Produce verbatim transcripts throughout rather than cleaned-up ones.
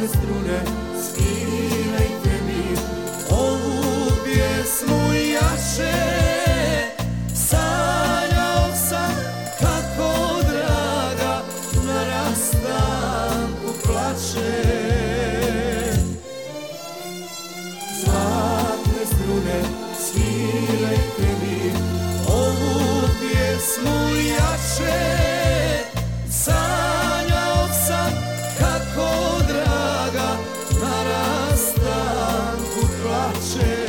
strune, svirajte mi ovu pjesmu jače. Sanjao sam kako draga na rastanku plače. Zlatne strune, svirajte mi ovu pjesmu jače. Sanjao sam kako draga na rastanku plače.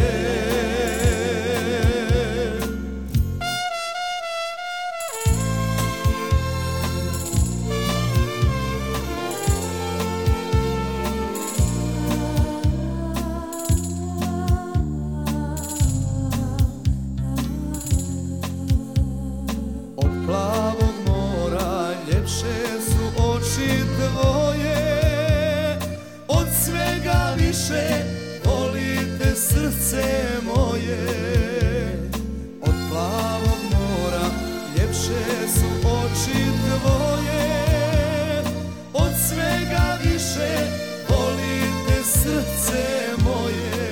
Od plavog mora ljepše su oči tvoje, od svega više volite srce moje. Od plavog mora ljepše su oči tvoje, od svega više volite srce moje.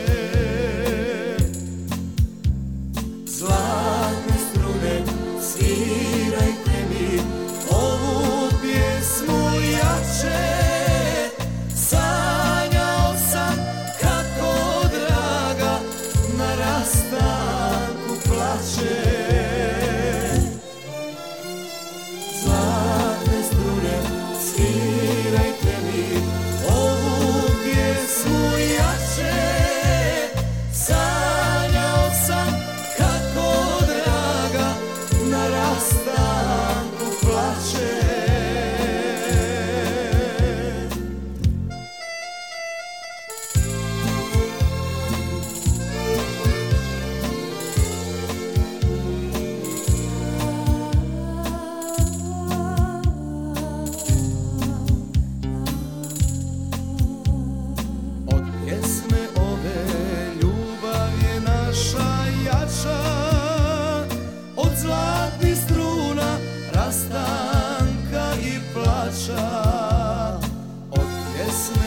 Zlatne strune, svirajte mi ovu pjesmu jače. Sanjao sam kako draga na rastanku plače. Zlatne strune, svirajte mi ovu pjesmu jače. Sanjao sam kako draga na rastanku plače. Od pjesme ove ljubav je naša jača, od zlatnih struna rastanka i plača. Od pjesme